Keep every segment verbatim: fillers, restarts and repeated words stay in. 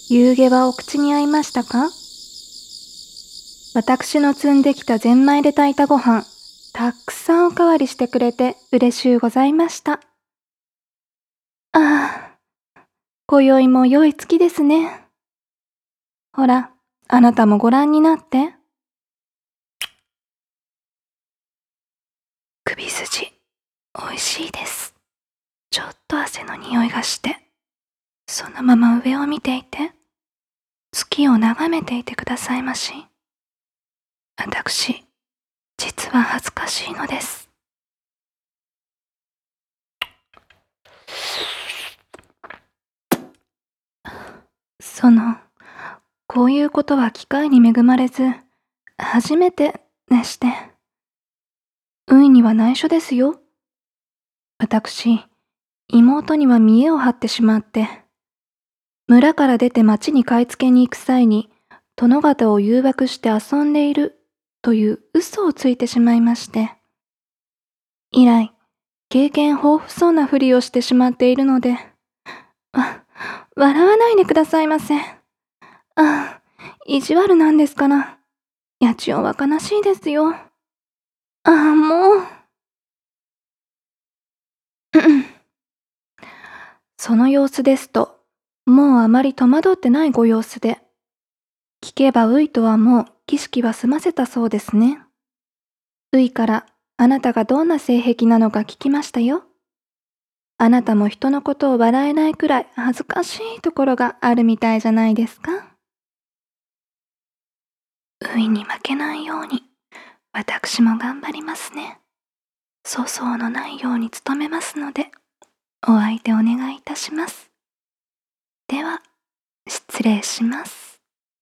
夕げはお口に合いましたか？私の積んできたゼンマイで炊いたご飯、たくさんおかわりしてくれて嬉しゅうございました。ああ、今宵も良い月ですね。ほら、あなたもご覧になって。首筋、おいしいです。ちょっと汗の匂いがして、そのまま上を見ていて、月を眺めていてくださいまし。私、実は恥ずかしいのです。その、こういうことは機会に恵まれず、初めてでして。ういには内緒ですよ。私、妹には見栄を張ってしまって、村から出て町に買い付けに行く際に、殿方を誘惑して遊んでいるという嘘をついてしまいまして。以来、経験豊富そうなふりをしてしまっているので、わ、笑わないでくださいませ。ああ、意地悪なんですから。八千代は悲しいですよ。ああ、もう。その様子ですと、もうあまり戸惑ってないご様子で、聞けばういとはもう儀式は済ませたそうですね。ういからあなたがどんな性癖なのか聞きましたよ。あなたも人のことを笑えないくらい恥ずかしいところがあるみたいじゃないですか。ういに負けないように、私も頑張りますね。粗相のないように努めますので、お相手お願いいたします。では、失礼します。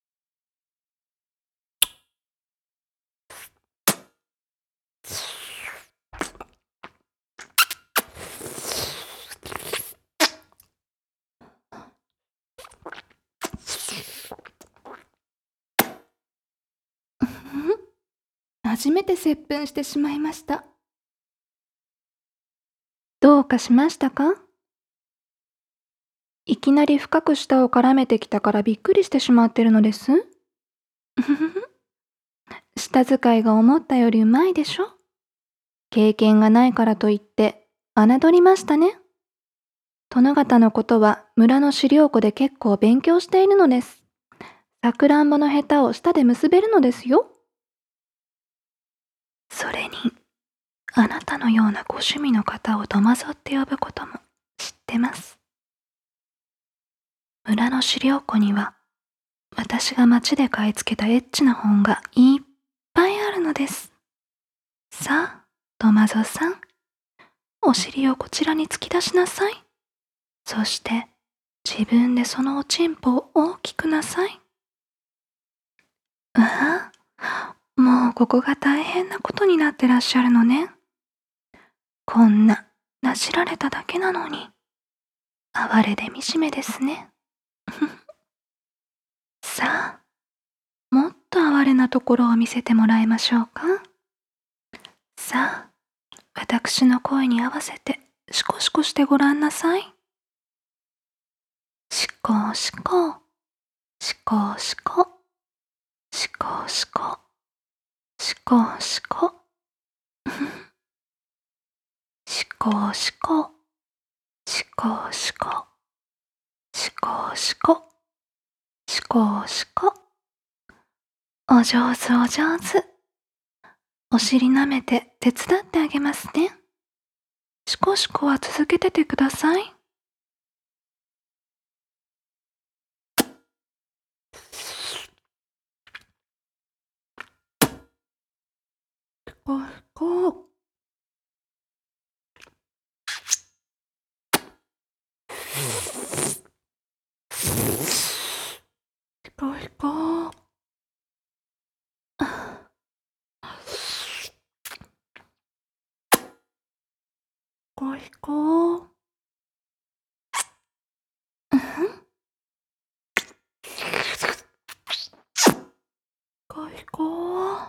初めて接吻してしまいました。どうかしましたか？いきなり深く舌を絡めてきたからびっくりしてしまってるのです。舌使いが思ったよりうまいでしょ。経験がないからといって侮りましたね。殿方のことは村の資料庫で結構勉強しているのです。さくらんぼのヘタを舌で結べるのですよ。それに、あなたのようなご趣味の方をどまぞって呼ぶことも知ってます。村の資料庫には、私が町で買い付けたエッチな本がいっぱいあるのです。さあ、どまぞさん、お尻をこちらに突き出しなさい。そして、自分でそのおちんぽを大きくなさい。ああ、もうここが大変なことになってらっしゃるのね。こんな、なじられただけなのに、哀れで惨めですね。さあ、もっと哀れなところを見せてもらいましょうか。さあ、私の声に合わせてシコシコしてごらんなさい。シコシコ、シコシコ、シコシコ、シコシコ、シコシコ、シコシコ、シコシコ、シコシコ。お上手お上手。お尻舐めて手伝ってあげますね。シコシコは続けててください。シコシコ。シコシコ。シコシコ。うんふん。シコシコ。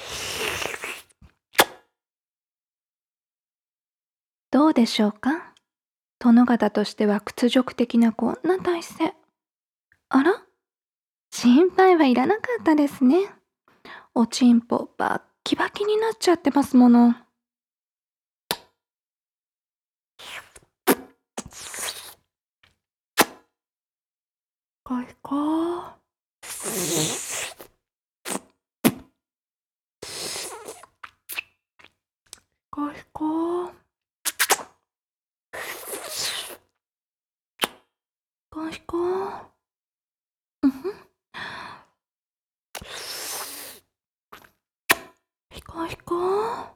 どうでしょうか？殿方としては屈辱的なこんな体勢。あら？ 心配はいらなかったですね。おちんぽバッキバキになっちゃってますもの。こいこー。こいこー。こいこー。うんふん。ひこひこー。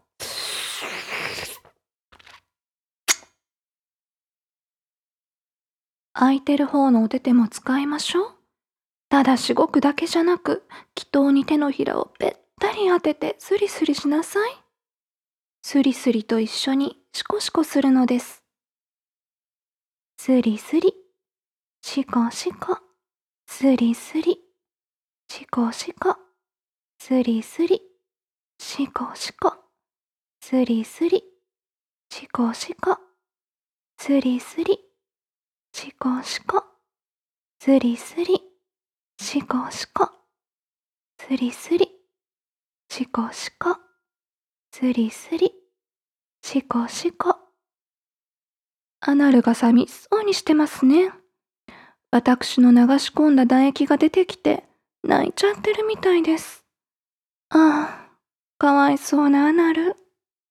空いてる方のお手手も使いましょう。ただしごくだけじゃなく、祈祷に手のひらをぺったり当ててスリスリしなさい。スリスリと一緒にシコシコするのです。スリスリ、シコシコ、スリスリ、シコシコ、スリスリ、シコシコ、スリスリ、シコシコ、スリスリ、シコシコ、スリスリ、シコシコ、スリスリ、シコシコ、スリスリ、シコシコ。アナルが寂しそうにしてますね。私の流し込んだ唾液が出てきて泣いちゃってるみたいです。ああ、かわいそうなアナル。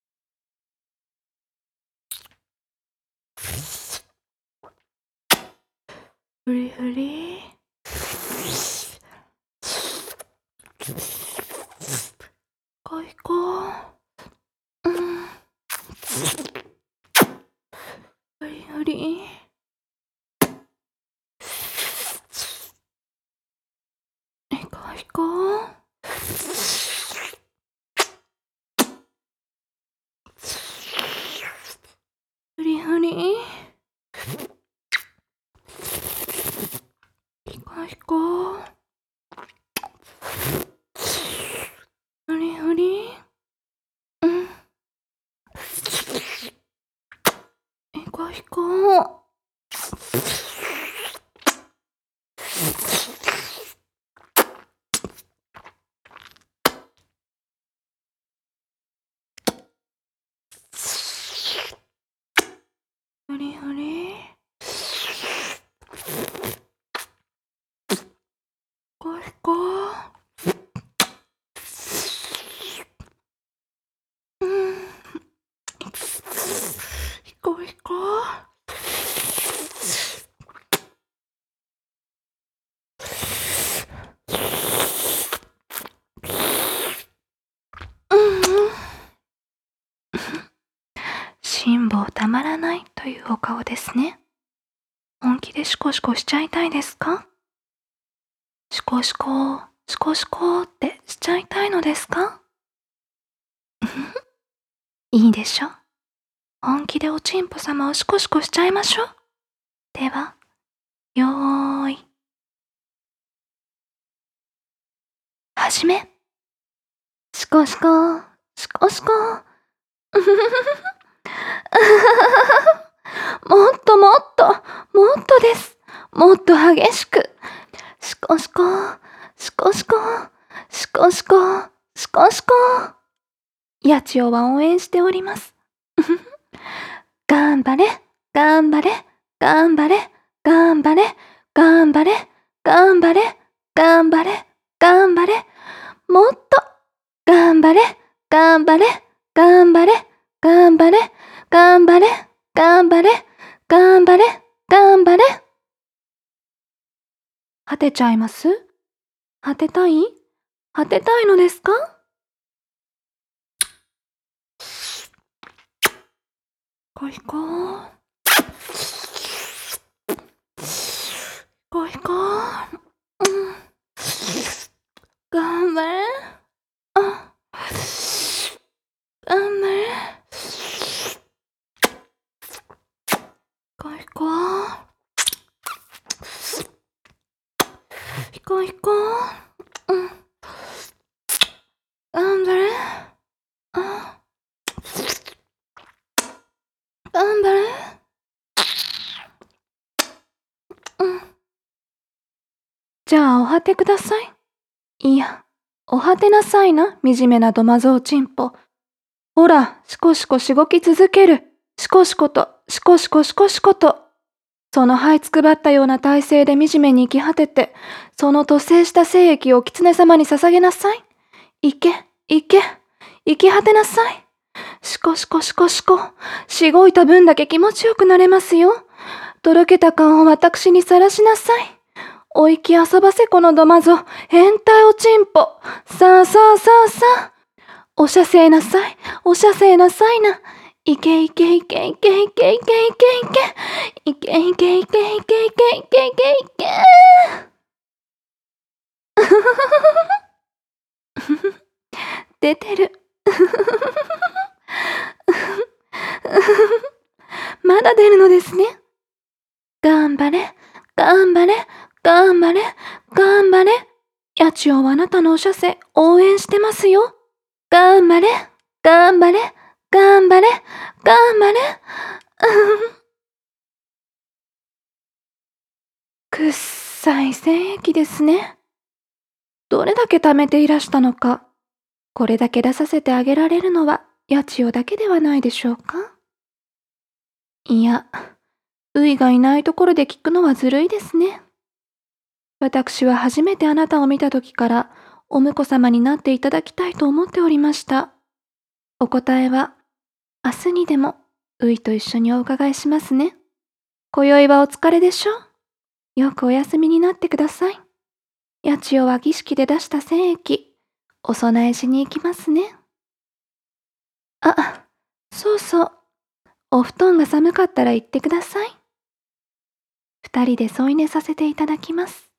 ふりふり。こいこー。うん。ふりふり。ひこひこー。ふりふり。ひこひこー。ふりふり。うん。ひこひこー。ふりふり。こひこー。うん。ひこひこー。うん。辛抱たまらないというお顔ですね。本気でシコシコしちゃいたいですか？シコシコ、シコシコってしちゃいたいのですか？いいでしょ。本気でおちんぽ様をシコシコしちゃいましょう。では、よーい。はじめ。シコシコ、シコシコ。もっともっと、もっとです。もっと激しく。シコシコ、シコシコ、シコシコ、シコシコ。八千代は応援しております。頑張れ、頑張れ、頑張れ、頑張れ、頑張れ、頑張れ、頑張れ、頑張れ。もっと、頑張れ、頑張れ、頑張れ、頑張れ、頑張れ、頑張れ、頑張れ、頑張れ。果てちゃいます？果てたい？果てたいのですか？こいこー。こいこー。うん。頑張れ。あ。頑張れ。こいこー。ひこひこー。うん。頑張れ。あ。頑張れ。うん。 果てください。いや、お果てなさいな、惨めなどまぞうちんぽ。ほら、しこしこしごき続ける。しこしこと、しこしこしこしこと。その這いつくばったような体勢で惨めに生き果てて、その突生した精液を狐様に捧げなさい。いけ、いけ、生き果てなさい。しこしこしこしこ、しごいた分だけ気持ちよくなれますよ。とろけた感を私にさらしなさい。おいき遊ばせこのどまぞ、変態おちんぽ。さあさあさあさあ。おしゃせいなさい、おしゃせいなさいな。いけいけいけいけいけいけいけいけいけいけいけいけいけいけいけいけいけ。出てる。まだ出るのですね。頑張れ、頑張れ、頑張れ、頑張れ。八千代はあなたのおしゃせ応援してますよ。頑張れ、頑張れ、頑張れ、頑張れ。くっさい精液ですね。どれだけ貯めていらしたのか。これだけ出させてあげられるのは八千代だけではないでしょうか。いや、ういがいないところで聞くのはずるいですね。私は初めてあなたを見た時からお婿様になっていただきたいと思っておりました。お答えは明日にでもういと一緒にお伺いしますね。今宵はお疲れでしょう。よくお休みになってください。八千代は儀式で出した精液、お供えしに行きますね。あ、そうそう。お布団が寒かったら言ってください。二人で添い寝させていただきます。